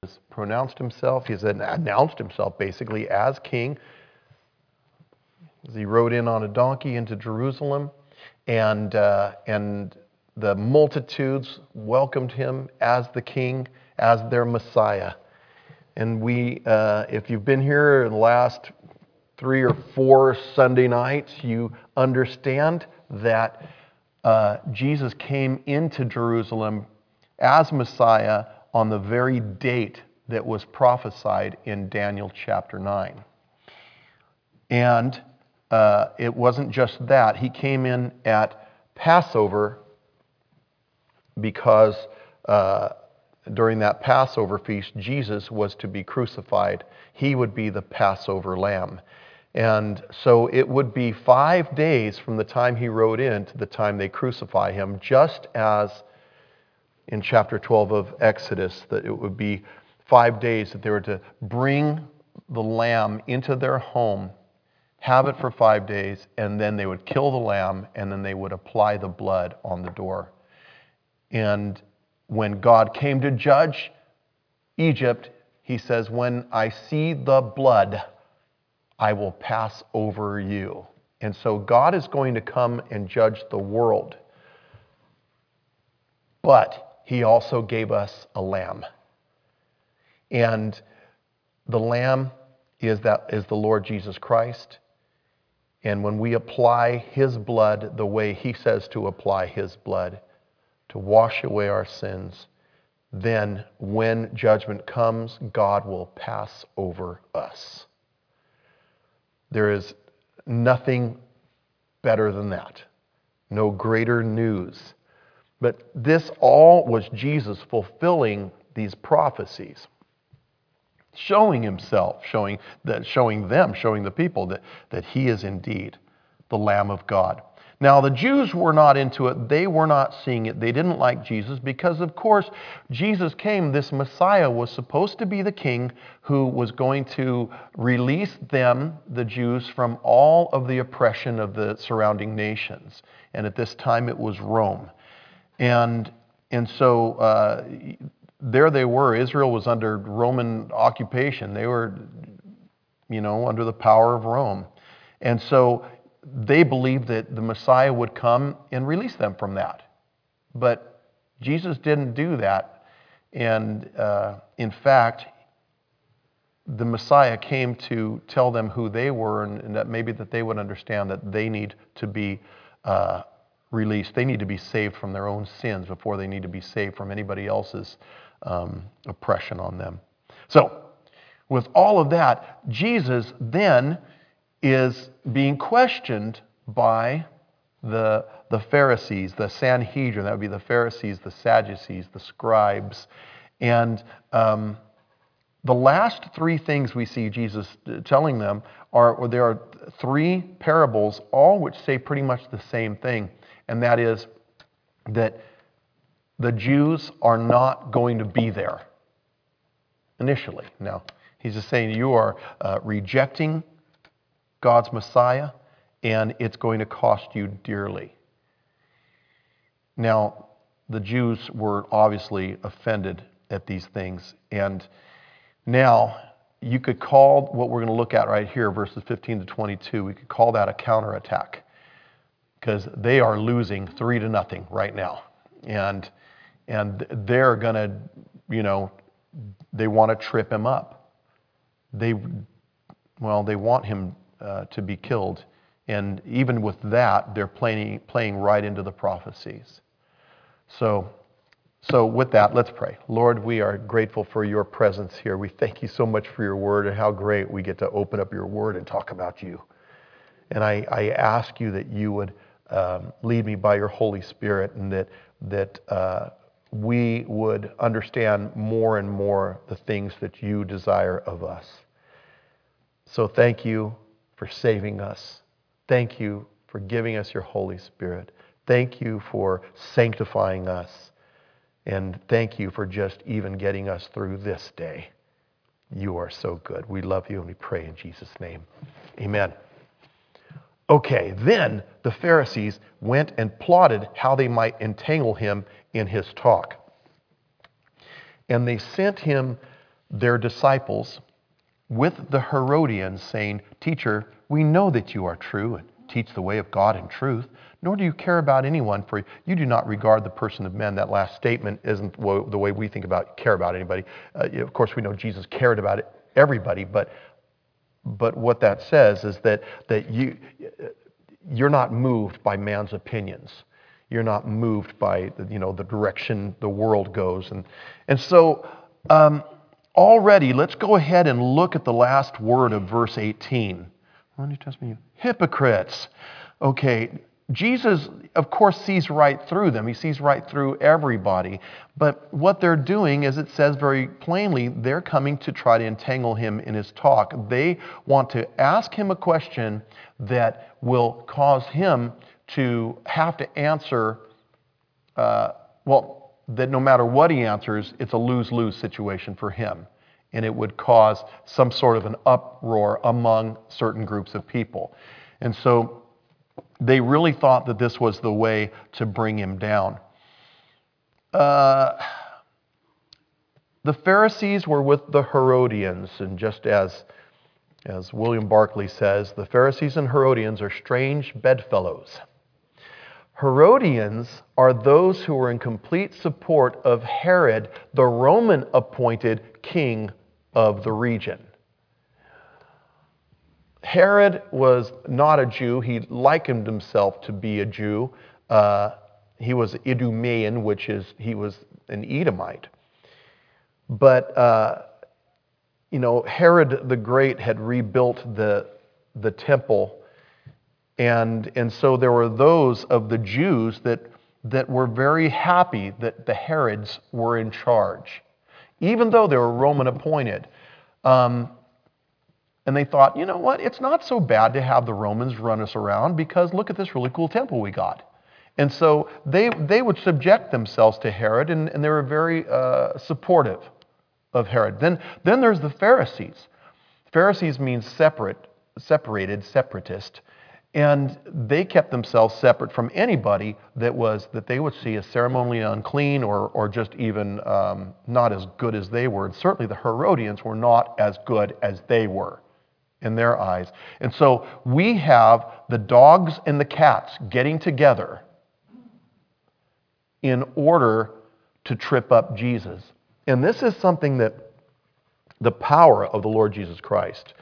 pronounced himself, he's announced himself basically as king. As he rode in on a donkey into Jerusalem, and the multitudes welcomed him as the king, as their Messiah. And if you've been here in the last 3 or 4 Sunday nights, you understand that Jesus came into Jerusalem as Messiah on the very date that was prophesied in Daniel chapter 9. And it wasn't just that. He came in at Passover because during that Passover feast, Jesus was to be crucified. He would be the Passover lamb. And so it would be 5 days from the time he rode in to the time they crucify him, just as in chapter 12 of Exodus, that it would be 5 days that they were to bring the lamb into their home, have it for 5 days, and then they would kill the lamb, and then they would apply the blood on the door. And when God came to judge Egypt, he says, "When I see the blood, I will pass over you." And so God is going to come and judge the world. But he also gave us a lamb. And the lamb is the Lord Jesus Christ. And when we apply his blood the way he says to apply his blood, to wash away our sins, then when judgment comes, God will pass over us. There is nothing better than that. No greater news. But this all was Jesus fulfilling these prophecies, showing himself, showing the people that he is indeed the Lamb of God. Now, the Jews were not into it. They were not seeing it. They didn't like Jesus because, of course, Jesus came. This Messiah was supposed to be the king who was going to release them, the Jews, from all of the oppression of the surrounding nations. And at this time, it was Rome. And so there they were. Israel was under Roman occupation. They were, under the power of Rome. And so they believed that the Messiah would come and release them from that. But Jesus didn't do that. And in fact, the Messiah came to tell them who they were, and that maybe that they would understand that they need to be released. They need to be saved from their own sins before they need to be saved from anybody else's oppression on them. So, with all of that, Jesus then is being questioned by the Pharisees, the Sanhedrin. That would be the Pharisees, the Sadducees, the scribes. And the last 3 things we see Jesus telling them there are 3 parables, all which say pretty much the same thing. And that is that the Jews are not going to be there initially. Now, he's just saying you are rejecting God's Messiah, and it's going to cost you dearly. Now, the Jews were obviously offended at these things. And now, you could call what we're going to look at right here, verses 15 to 22, we could call that a counterattack. Because they are losing 3-0 right now. And they're going to, they want to trip him up. They want him to be killed. And even with that, they're playing right into the prophecies. So with that, let's pray. Lord, we are grateful for your presence here. We thank you so much for your word and how great we get to open up your word and talk about you. And I ask you that you would lead me by your Holy Spirit, and that we would understand more and more the things that you desire of us. So thank you for saving us. Thank you for giving us your Holy Spirit. Thank you for sanctifying us. And thank you for just even getting us through this day. You are so good. We love you and we pray in Jesus' name. Amen. Okay, then the Pharisees went and plotted how they might entangle him in his talk. And they sent him their disciples with the Herodians, saying, "Teacher, we know that you are true and teach the way of God in truth, nor do you care about anyone, for you do not regard the person of men." That last statement isn't the way we think about care about anybody. Of course, we know Jesus cared about everybody, but what that says is that you're not moved by man's opinions. You're not moved by the direction the world goes, and so. Already, let's go ahead and look at the last word of verse 18. Hypocrites. Okay, Jesus, of course, sees right through them. He sees right through everybody. But what they're doing, as it says very plainly, they're coming to try to entangle him in his talk. They want to ask him a question that will cause him to have to answer, that no matter what he answers, it's a lose-lose situation for him. And it would cause some sort of an uproar among certain groups of people. And so they really thought that this was the way to bring him down. The Pharisees were with the Herodians, and just as William Barclay says, the Pharisees and Herodians are strange bedfellows. Herodians are those who were in complete support of Herod, the Roman-appointed king of the region. Herod was not a Jew. He likened himself to be a Jew. He was Idumean, he was an Edomite. But, Herod the Great had rebuilt the temple. And so there were those of the Jews that were very happy that the Herods were in charge, even though they were Roman appointed. And they thought, you know what, it's not so bad to have the Romans run us around, because look at this really cool temple we got. And so they would subject themselves to Herod, and they were very supportive of Herod. Then there's the Pharisees. Pharisees means separated, separatist. And they kept themselves separate from anybody that they would see as ceremonially unclean or just even not as good as they were. And certainly the Herodians were not as good as they were in their eyes. And so we have the dogs and the cats getting together in order to trip up Jesus. And this is something that the power of the Lord Jesus Christ,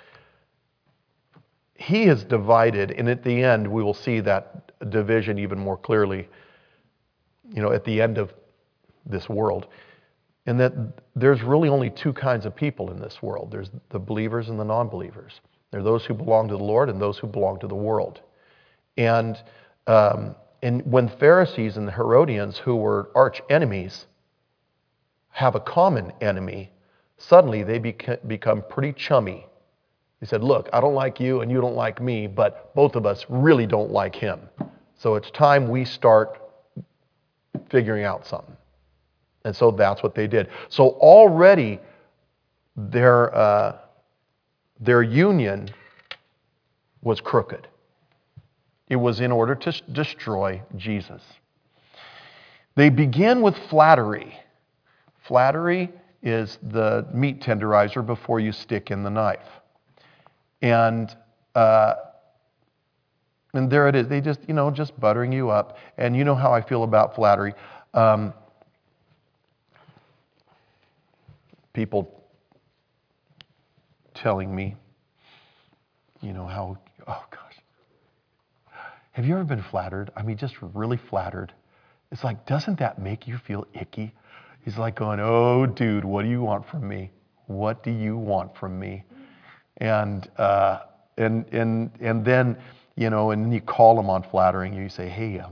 He is divided, and at the end we will see that division even more clearly, at the end of this world. And that there's really only two kinds of people in this world. There's the believers and the non-believers. There are those who belong to the Lord and those who belong to the world. And when Pharisees and the Herodians, who were arch enemies, have a common enemy, suddenly they become pretty chummy. He said, look, I don't like you and you don't like me, but both of us really don't like him. So it's time we start figuring out something. And so that's what they did. So already their union was crooked. It was in order to destroy Jesus. They begin with flattery. Flattery is the meat tenderizer before you stick in the knife. And there it is. They just buttering you up. And you know how I feel about flattery. People telling me, how, oh gosh. Have you ever been flattered? I mean, just really flattered. It's like, doesn't that make you feel icky? He's like going, oh, dude, what do you want from me? What do you want from me? And then, and then you call them on flattering you. You say, hey,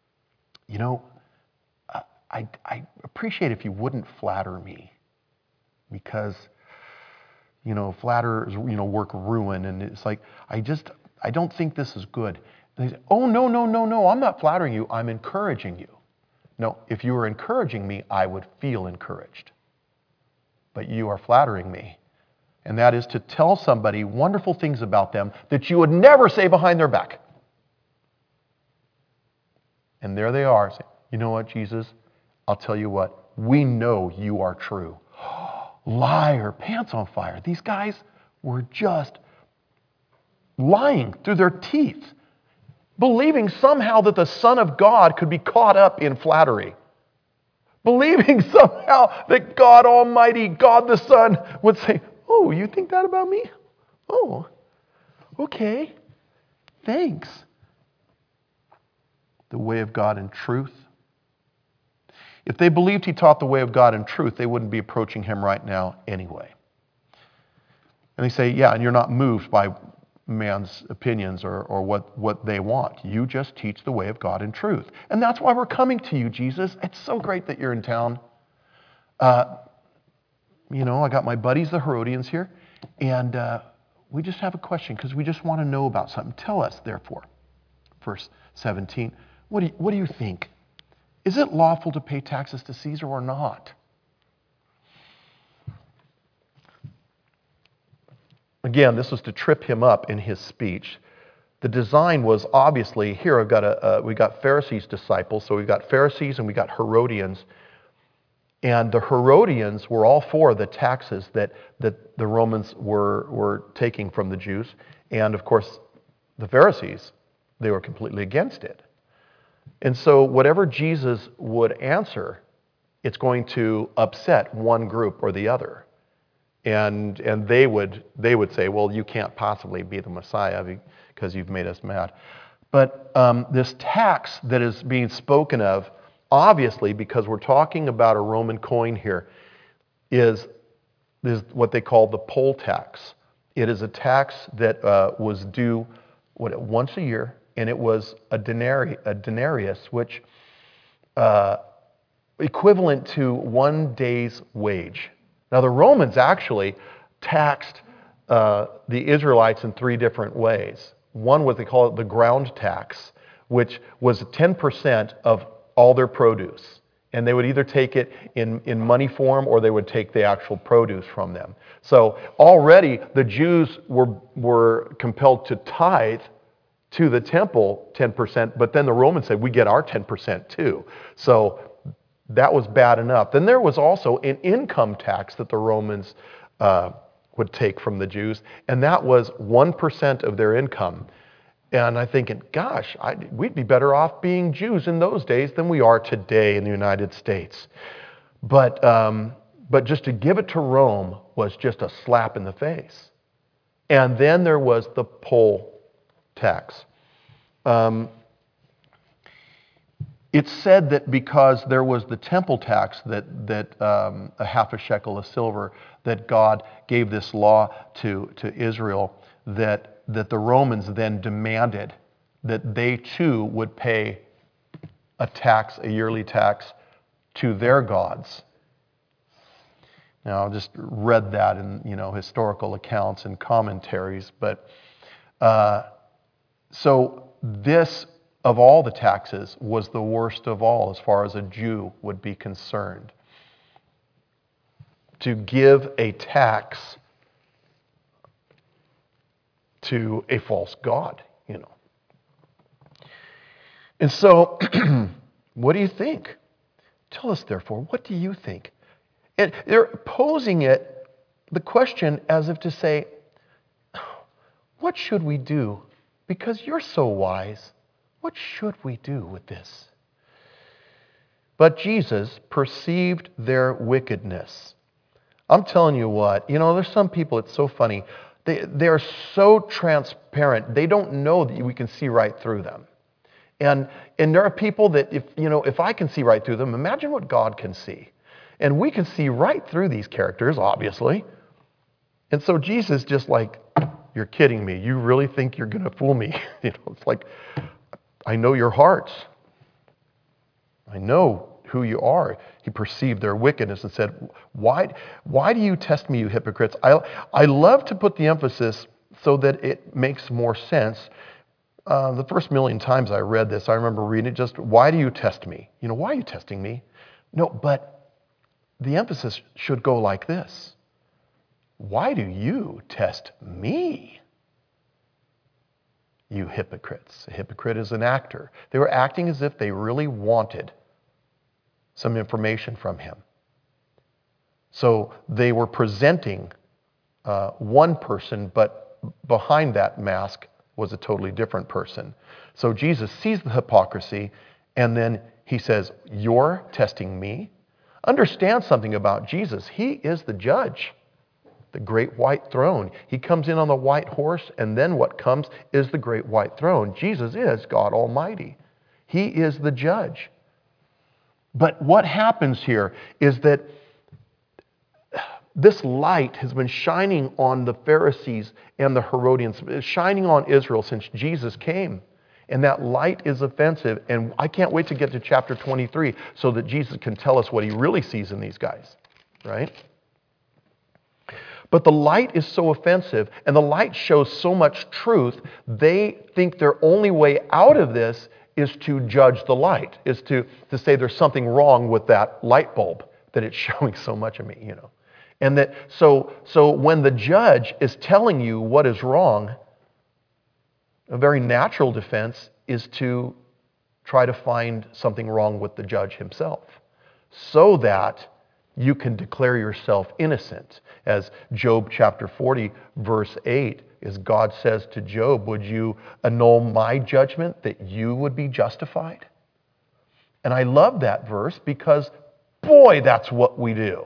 I appreciate if you wouldn't flatter me, because, flatterers, work ruin. And it's like, I don't think this is good. And they say, oh, no, I'm not flattering you. I'm encouraging you. No, if you were encouraging me, I would feel encouraged. But you are flattering me. And that is to tell somebody wonderful things about them that you would never say behind their back. And there they are saying, you know what, Jesus? I'll tell you what, we know you are true. Liar, pants on fire. These guys were just lying through their teeth, believing somehow that the Son of God could be caught up in flattery. Believing somehow that God Almighty, God the Son, would say, oh, you think that about me? Oh, okay, thanks. The way of God in truth. If they believed he taught the way of God in truth, they wouldn't be approaching him right now anyway. And they say, yeah, and you're not moved by man's opinions or what they want. You just teach the way of God in truth. And that's why we're coming to you, Jesus. It's so great that you're in town. I got my buddies, the Herodians, here, and we just have a question because we just want to know about something. Tell us, therefore, verse 17, what do you think? Is it lawful to pay taxes to Caesar or not? Again, this was to trip him up in his speech. The design was obviously, here we got Pharisees' disciples, so we've got Pharisees and we got Herodians. And the Herodians were all for the taxes that the Romans were taking from the Jews. And of course, the Pharisees, they were completely against it. And so whatever Jesus would answer, it's going to upset one group or the other. And they would say, well, you can't possibly be the Messiah because you've made us mad. But this tax that is being spoken of, obviously, because we're talking about a Roman coin here, is what they call the poll tax. It is a tax that was due once a year, and it was a denarius, which equivalent to 1 day's wage. Now, the Romans actually taxed the Israelites in 3 different ways. One was, they call it the ground tax, which was 10% of all their produce. And they would either take it in money form or they would take the actual produce from them. So already the Jews were compelled to tithe to the temple 10%, but then the Romans said, we get our 10% too. So that was bad enough. Then there was also an income tax that the Romans would take from the Jews, and that was 1% of their income. And I'm thinking, gosh, we'd be better off being Jews in those days than we are today in the United States. But just to give it to Rome was just a slap in the face. And then there was the poll tax. It's said that because there was the temple tax that a half a shekel of silver, that God gave this law to Israel, that the Romans then demanded that they too would pay a yearly tax to their gods. Now, I just read that in historical accounts and commentaries, but so this, of all the taxes, was the worst of all as far as a Jew would be concerned. To give a tax to a false god, And so, what do you think? Tell us, therefore, what do you think? And they're posing the question as if to say, what should we do? Because you're so wise. What should we do with this? But Jesus perceived their wickedness. I'm telling you what, there's some people, it's so funny. They are so transparent. They don't know that we can see right through them. And there are people that if I can see right through them, imagine what God can see. And we can see right through these characters, obviously. And so Jesus just like, you're kidding me. You really think you're going to fool me? It's like, I know your hearts. I know who you are. He perceived their wickedness and said, why do you test me, you hypocrites? I love to put the emphasis so that it makes more sense. The first million times I read this, I remember reading it just, why do you test me? Why are you testing me? No, but the emphasis should go like this. Why do you test me? You hypocrites. A hypocrite is an actor. They were acting as if they really wanted some information from him. So they were presenting one person, but behind that mask was a totally different person. So Jesus sees the hypocrisy, and then he says, "You're testing me?" Understand something about Jesus. He is the judge, the great white throne. He comes in on the white horse, and then what comes is the great white throne. Jesus is God Almighty. He is the judge. But what happens here is that this light has been shining on the Pharisees and the Herodians, shining on Israel since Jesus came. And that light is offensive. And I can't wait to get to chapter 23 so that Jesus can tell us what he really sees in these guys, right? But the light is so offensive, and the light shows so much truth, they think their only way out of this is to judge the light, is to say there's something wrong with that light bulb, that it's showing so much of me, And that so when the judge is telling you what is wrong, a very natural defense is to try to find something wrong with the judge himself, so that you can declare yourself innocent. As Job chapter 40, verse 8, is God says to Job, "Would you annul my judgment that you would be justified?" And I love that verse because, boy, that's what we do.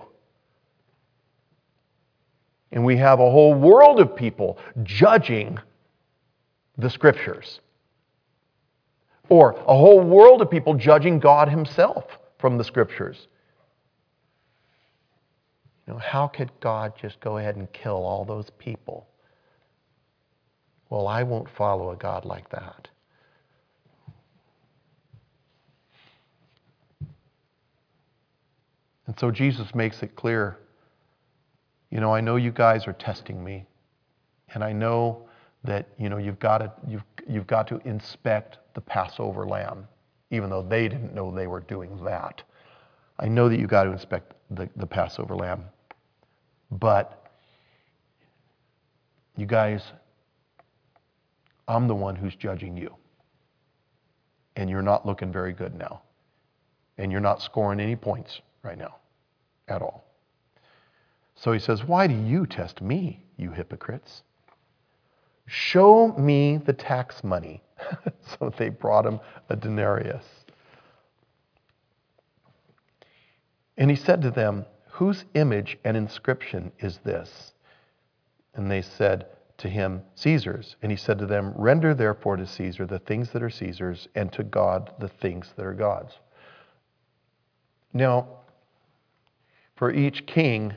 And we have a whole world of people judging the Scriptures. Or a whole world of people judging God himself from the Scriptures. How could God just go ahead and kill all those people? Well, I won't follow a God like that. And so Jesus makes it clear, I know you guys are testing me, and I know that you've got to inspect the Passover lamb, even though they didn't know they were doing that. I know that you got to inspect the Passover lamb, but you guys, I'm the one who's judging you, and you're not looking very good now, and you're not scoring any points right now at all. So he says, "Why do you test me, you hypocrites? Show me the tax money." So they brought him a denarius. And he said to them, "Whose image and inscription is this?" And they said to him, "Caesar's." And he said to them, "Render therefore to Caesar the things that are Caesar's, and to God the things that are God's." Now, for each king,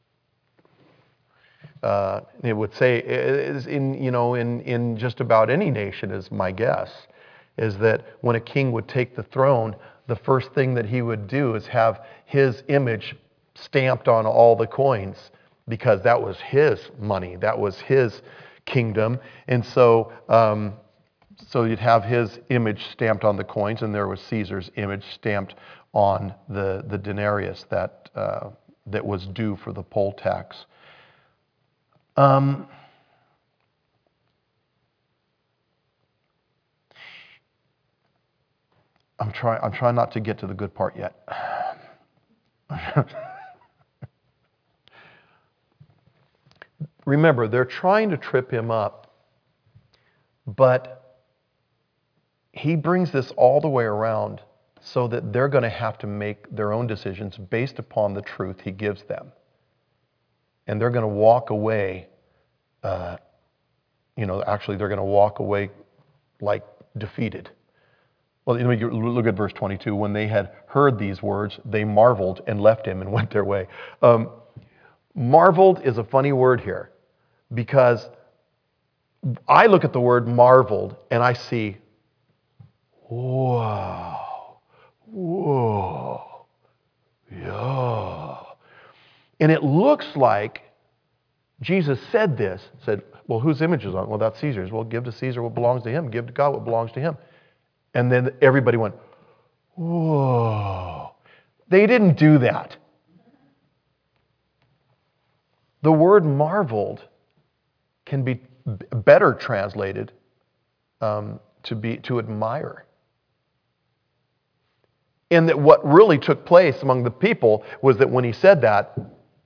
it would say, in just about any nation, is my guess, is that when a king would take the throne, the first thing that he would do is have his image stamped on all the coins, because that was his money, that was his kingdom. And so you'd have his image stamped on the coins, and there was Caesar's image stamped on the denarius that was due for the poll tax. I'm trying not to get to the good part yet. Remember, they're trying to trip him up, but he brings this all the way around so that they're going to have to make their own decisions based upon the truth he gives them. And they're going to walk away, actually they're going to walk away like defeated. Well, look at verse 22. When they had heard these words, they marveled and left him and went their way. Marveled is a funny word here, because I look at the word marveled and I see, whoa, yeah. And it looks like Jesus said, well, whose image is on it? Well, that's Caesar's. Well, give to Caesar what belongs to him. Give to God what belongs to him. And then everybody went, whoa. They didn't do that. The word marveled can be better translated to admire. And that what really took place among the people was that when he said that,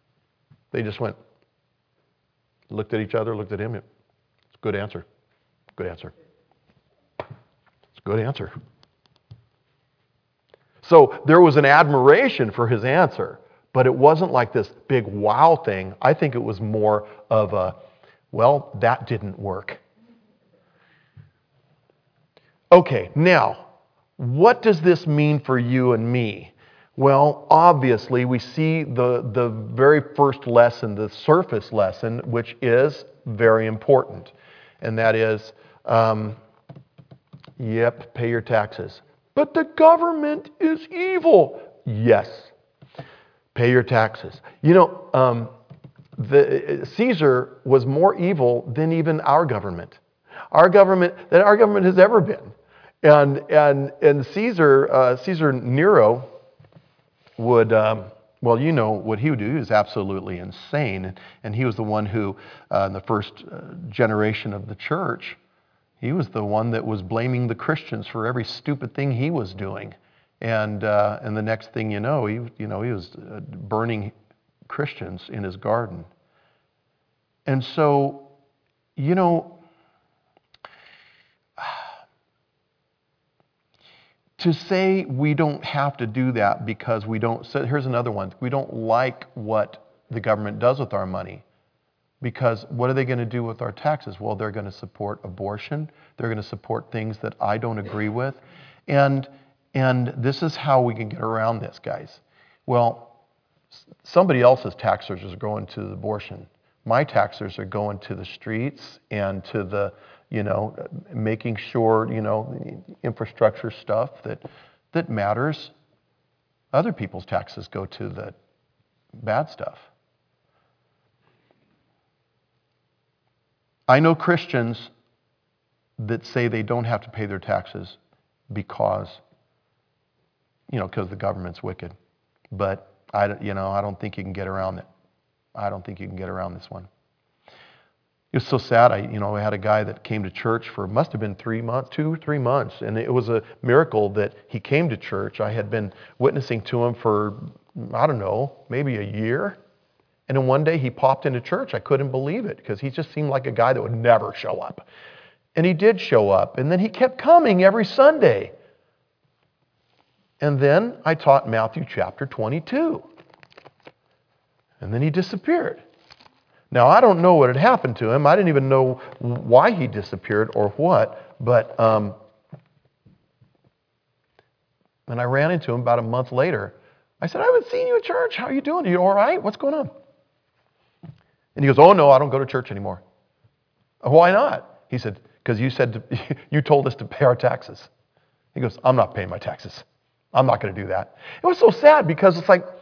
They just went, looked at each other, looked at him. It's a good answer. Good answer. It's a good answer. So there was an admiration for his answer, but it wasn't like this big wow thing. I think it was more of a, well, that didn't work. Okay, now, what does this mean for you and me? Well, obviously, we see the very first lesson, the surface lesson, which is very important. And that is, pay your taxes. But the government is evil. Yes, pay your taxes. You know, Caesar was more evil than even our government. Our government has ever been. And Caesar Nero would, well, you know what he would do. He was absolutely insane. And he was the one who, in the first generation of the church, he was the one that was blaming the Christians for every stupid thing he was doing. And the next thing you know, he was burning Christians in his garden. And so, you know, to say we don't have to do that because we don't, so here's another one. We don't like what the government does with our money. Because what are they going to do with our taxes? Well, they're going to support abortion. They're going to support things that I don't agree with. And this is how we can get around this, guys. Well, somebody else's taxes are going to the abortion. My taxes are going to the streets and to the, making sure, infrastructure stuff that matters. Other people's taxes go to the bad stuff. I know Christians that say they don't have to pay their taxes because the government's wicked. But I don't think you can get around it. I don't think you can get around this one. It was so sad. I had a guy that came to church for, must have been 3 months, 2 or 3 months. And it was a miracle that he came to church. I had been witnessing to him for, I don't know, maybe a year. And then one day he popped into church. I couldn't believe it because he just seemed like a guy that would never show up. And he did show up. And then he kept coming every Sunday. And then I taught Matthew chapter 22. And then he disappeared. Now, I don't know what had happened to him. I didn't even know why he disappeared or what. But, and I ran into him about a month later. I said, I haven't seen you at church. How are you doing? Are you all right? What's going on? And he goes, oh, no, I don't go to church anymore. Why not? He said, because you told us to pay our taxes. He goes, I'm not paying my taxes. I'm not going to do that. It was so sad because it's like,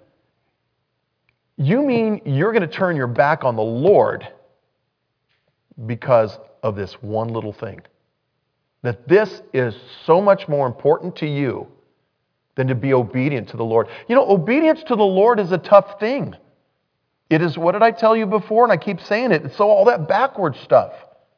you mean you're going to turn your back on the Lord because of this one little thing? That this is so much more important to you than to be obedient to the Lord. Obedience to the Lord is a tough thing. It is, what did I tell you before? And I keep saying it. It's all that backward stuff.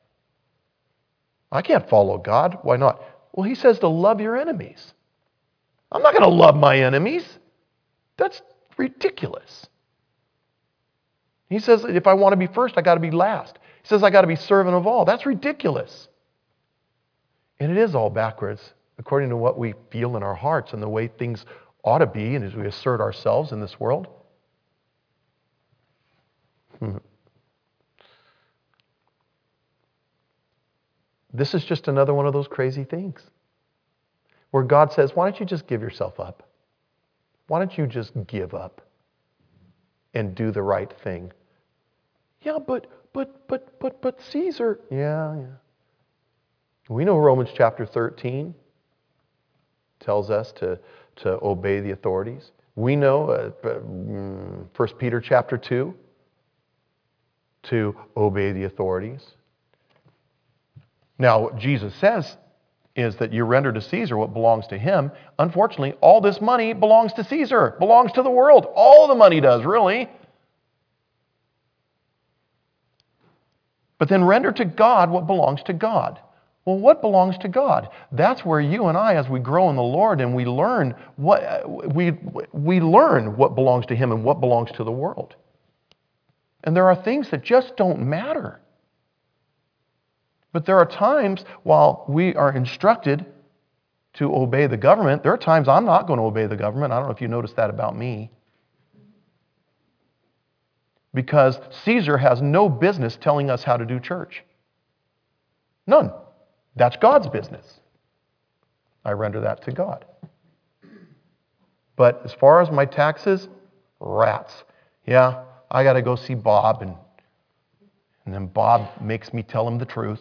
I can't follow God. Why not? Well, he says to love your enemies. I'm not going to love my enemies. That's ridiculous. He says, if I want to be first, I got to be last. He says, I got to be servant of all. That's ridiculous. And it is all backwards, according to what we feel in our hearts and the way things ought to be, and as we assert ourselves in this world. This is just another one of those crazy things where God says, why don't you just give yourself up? Why don't you just give up and do the right thing? Yeah, but Caesar. Yeah. We know Romans chapter 13 tells us to obey the authorities. We know 1 Peter chapter 2 to obey the authorities. Now, what Jesus says is that you render to Caesar what belongs to him. Unfortunately, all this money belongs to Caesar, belongs to the world. All the money does, really. But then render to God what belongs to God. Well, what belongs to God? That's where you and I, as we grow in the Lord and we learn what belongs to him and what belongs to the world. And there are things that just don't matter. But there are times while we are instructed to obey the government, there are times I'm not going to obey the government. I don't know if you noticed that about me. Because Caesar has no business telling us how to do church. None. That's God's business. I render that to God. But as far as my taxes, rats. Yeah, I got to go see Bob, and then Bob makes me tell him the truth.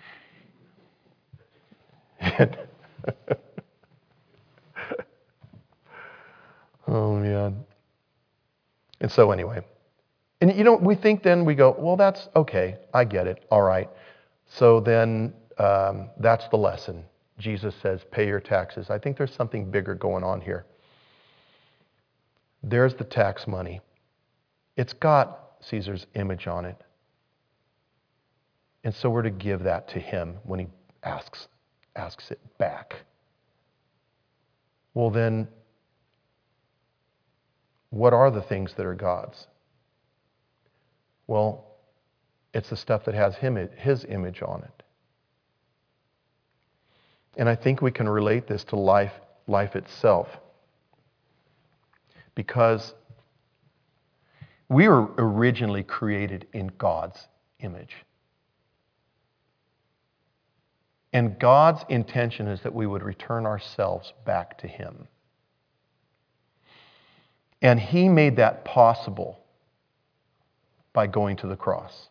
Oh, man. And so anyway. And we think then, we go, well, that's okay. I get it. All right. So then that's the lesson. Jesus says, pay your taxes. I think there's something bigger going on here. There's the tax money. It's got Caesar's image on it. And so we're to give that to him when he asks it back. Well, then, what are the things that are God's? Well, it's the stuff that has his image on it. And I think we can relate this to life itself. Because we were originally created in God's image. And God's intention is that we would return ourselves back to him. And he made that possible by going to the cross.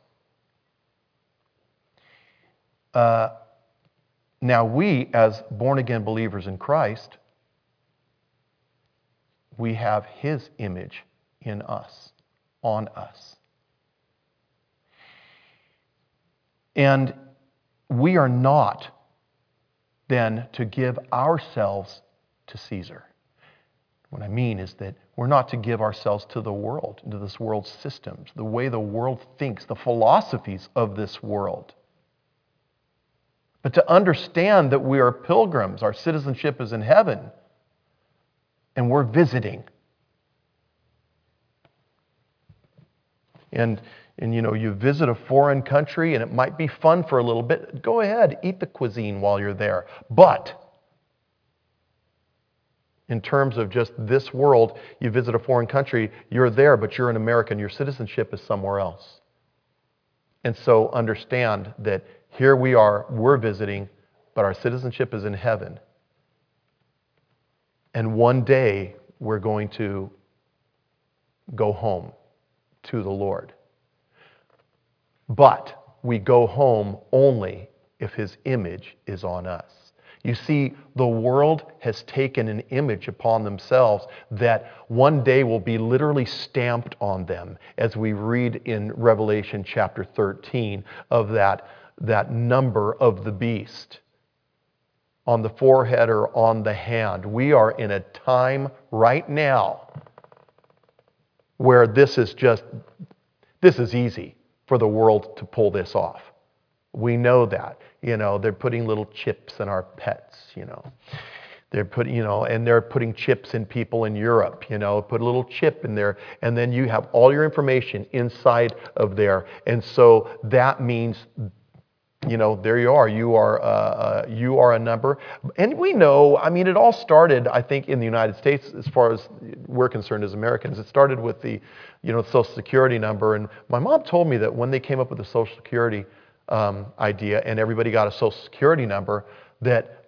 Now we, as born-again believers in Christ, we have his image in us, on us. And we are not then to give ourselves to Caesar. What I mean is that we're not to give ourselves to the world, to this world's systems, the way the world thinks, the philosophies of this world. But to understand that we are pilgrims, our citizenship is in heaven, and we're visiting. And you visit a foreign country, and it might be fun for a little bit. Go ahead, eat the cuisine while you're there. But in terms of just this world, you visit a foreign country, you're there, but you're an American. Your citizenship is somewhere else. And so understand that here we are, we're visiting, but our citizenship is in heaven. And one day, we're going to go home to the Lord. But we go home only if his image is on us. You see, the world has taken an image upon themselves that one day will be literally stamped on them, as we read in Revelation chapter 13 of that number of the beast on the forehead or on the hand. We are in a time right now where this is easy for the world to pull this off. We know that. They're putting little chips in our pets, They're putting chips in people in Europe, put a little chip in there, and then you have all your information inside of there. And so that means, there you are. You are a number. And we know, it all started, I think, in the United States, as far as we're concerned as Americans. It started with the, Social Security number. And my mom told me that when they came up with the Social Security idea and everybody got a Social Security number, that,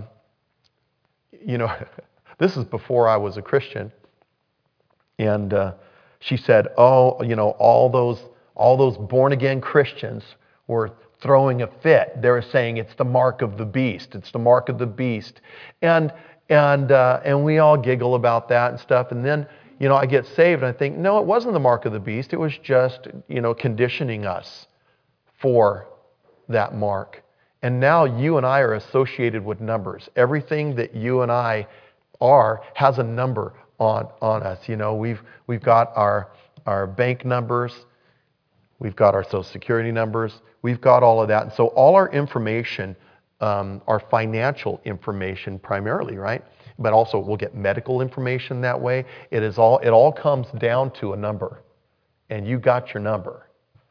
this is before I was a Christian. And she said, all those born-again Christians were throwing a fit. They were saying it's the mark of the beast. It's the mark of the beast. And we all giggle about that and stuff. And then, I get saved and I think, no, it wasn't the mark of the beast. It was just, conditioning us for that mark. And now you and I are associated with numbers. Everything that you and I are has a number on us. We've got our bank numbers. We've got our Social Security numbers. We've got all of that. And so all our information, our financial information primarily, right? But also we'll get medical information that way. It all comes down to a number. and you got your number.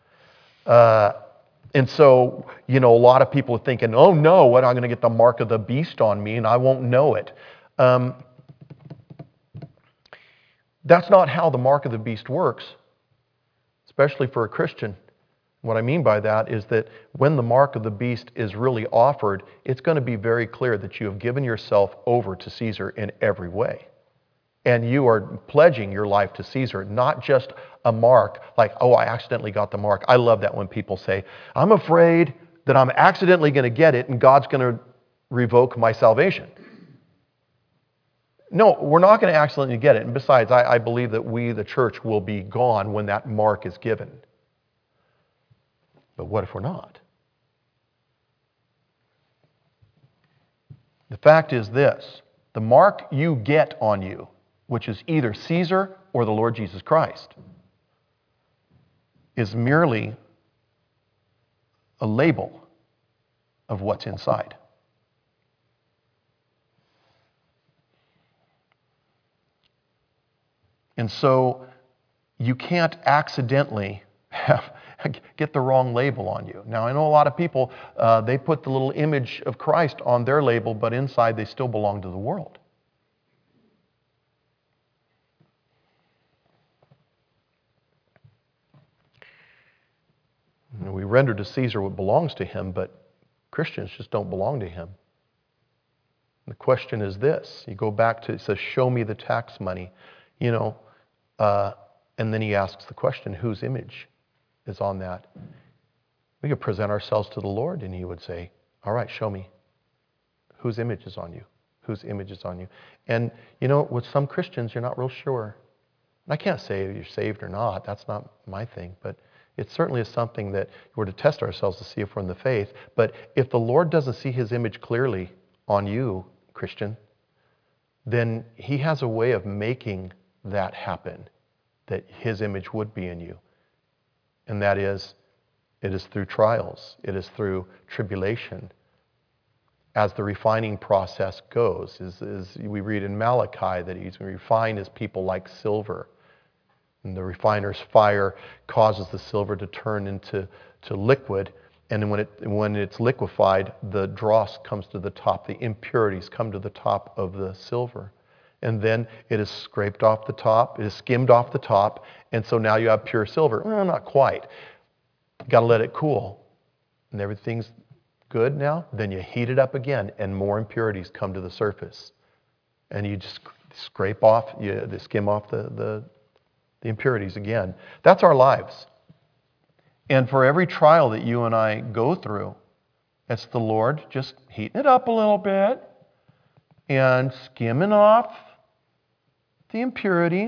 And so, a lot of people are thinking, oh no, what, I'm going to get the mark of the beast on me and I won't know it. That's not how the mark of the beast works, especially for a Christian. What I mean by that is that when the mark of the beast is really offered, it's going to be very clear that you have given yourself over to Caesar in every way. And you are pledging your life to Caesar, not just a mark like, oh, I accidentally got the mark. I love that when people say, I'm afraid that I'm accidentally going to get it and God's going to revoke my salvation. No, we're not going to accidentally get it. And besides, I believe that we, the church, will be gone when that mark is given. But what if we're not? The fact is this: the mark you get on you, which is either Caesar or the Lord Jesus Christ, is merely a label of what's inside. And so you can't accidentally get the wrong label on you. Now, I know a lot of people, they put the little image of Christ on their label, but inside they still belong to the world. We render to Caesar what belongs to him, but Christians just don't belong to him. The question is this. You go back to, it says, show me the tax money. And then he asks the question, whose image is on that? We could present ourselves to the Lord and he would say, all right, show me. Whose image is on you? Whose image is on you? And, with some Christians, you're not real sure. And I can't say you're saved or not. That's not my thing. But it certainly is something that we're to test ourselves to see if we're in the faith. But if the Lord doesn't see his image clearly on you, Christian, then he has a way of making that happen, that his image would be in you. And that is, it is through trials. It is through tribulation. As the refining process goes, is we read in Malachi that he's going to refine his people like silver. And the refiner's fire causes the silver to turn into liquid. And when it's liquefied, the dross comes to the top. The impurities come to the top of the silver. And then it is scraped off the top. It is skimmed off the top. And so now you have pure silver. Well, not quite. You've got to let it cool. And everything's good now. Then you heat it up again and more impurities come to the surface. And you just scrape off, you skim off the impurities again. That's our lives. And for every trial that you and I go through, it's the Lord just heating it up a little bit and skimming off the impurities.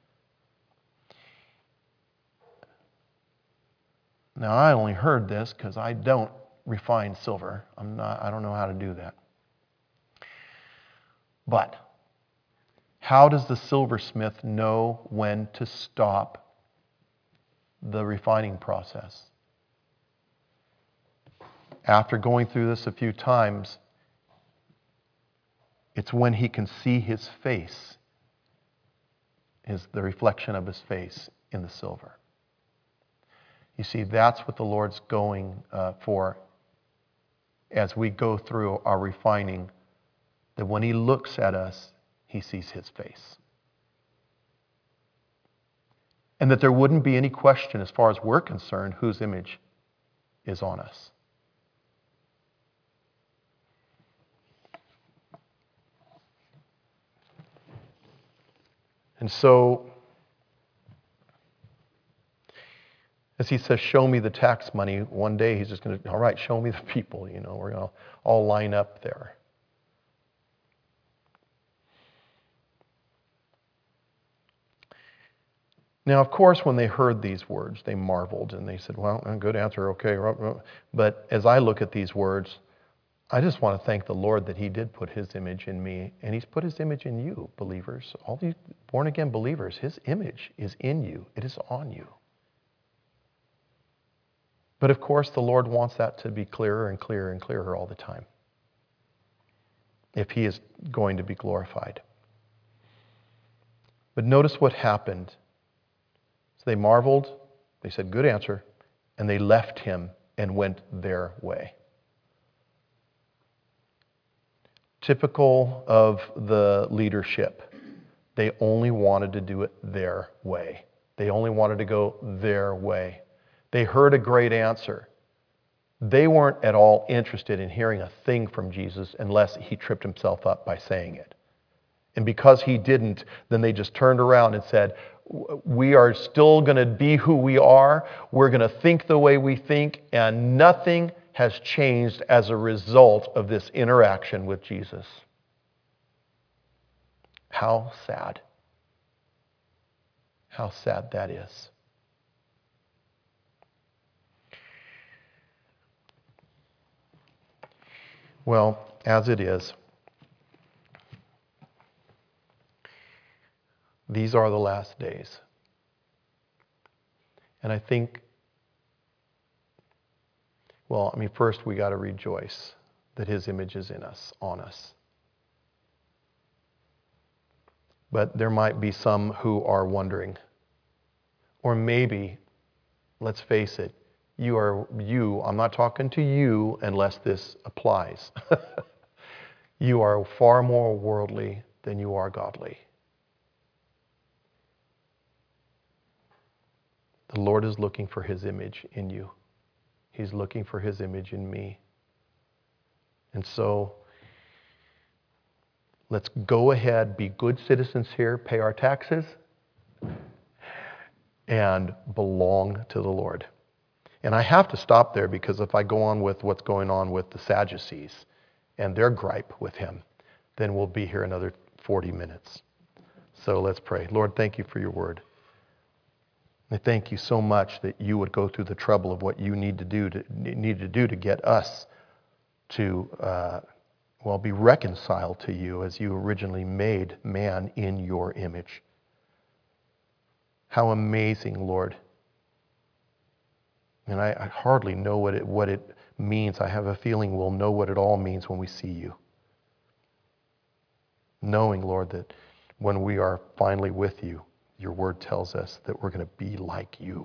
Now, I only heard this because I don't refine silver. I don't know how to do that. But how does the silversmith know when to stop the refining process? After going through this a few times, it's when he can see his face, the reflection of his face in the silver. You see, that's what the Lord's going for as we go through our refining, that when he looks at us, he sees his face. And that there wouldn't be any question, as far as we're concerned, whose image is on us. And so, as he says, show me the tax money, one day he's just going to, all right, show me the people, we're going to all line up there. Now, of course, when they heard these words, they marveled and they said, well, good answer, okay. But as I look at these words, I just want to thank the Lord that he did put his image in me, and he's put his image in you, believers. All these born-again believers, his image is in you. It is on you. But of course, the Lord wants that to be clearer and clearer and clearer all the time, if he is going to be glorified. But notice what happened. So they marveled They said, good answer. And they left him and went their way. Typical of the leadership. They only wanted to do it their way. They only wanted to go their way. They heard a great answer. They weren't at all interested in hearing a thing from Jesus unless he tripped himself up by saying it. And because he didn't, then they just turned around and said, we are still going to be who we are. We're going to think the way we think, and nothing has changed as a result of this interaction with Jesus. How sad. How sad that is. Well, as it is, these are the last days. And I think, first we got to rejoice that his image is in us, on us. But there might be some who are wondering, or maybe, let's face it, I'm not talking to you unless this applies. You are far more worldly than you are godly. The Lord is looking for his image in you. He's looking for his image in me. And so, let's go ahead, be good citizens here, pay our taxes, and belong to the Lord. And I have to stop there, because if I go on with what's going on with the Sadducees and their gripe with him, then we'll be here another 40 minutes. So let's pray. Lord, thank you for your word. I thank you so much that you would go through the trouble of what you need to do to get us to be reconciled to you as you originally made man in your image. How amazing, Lord. And I hardly know what it means. I have a feeling we'll know what it all means when we see you. Knowing, Lord, that when we are finally with you, your word tells us that we're going to be like you.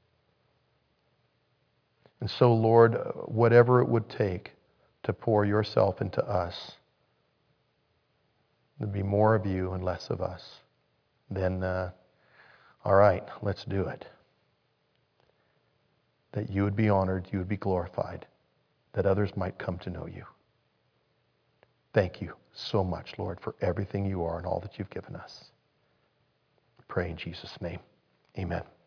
And so, Lord, whatever it would take to pour yourself into us, there'd be more of you and less of us, then, all right, let's do it. That you would be honored, you would be glorified, that others might come to know you. Thank you so much, Lord, for everything you are and all that you've given us. I pray in Jesus' name. Amen.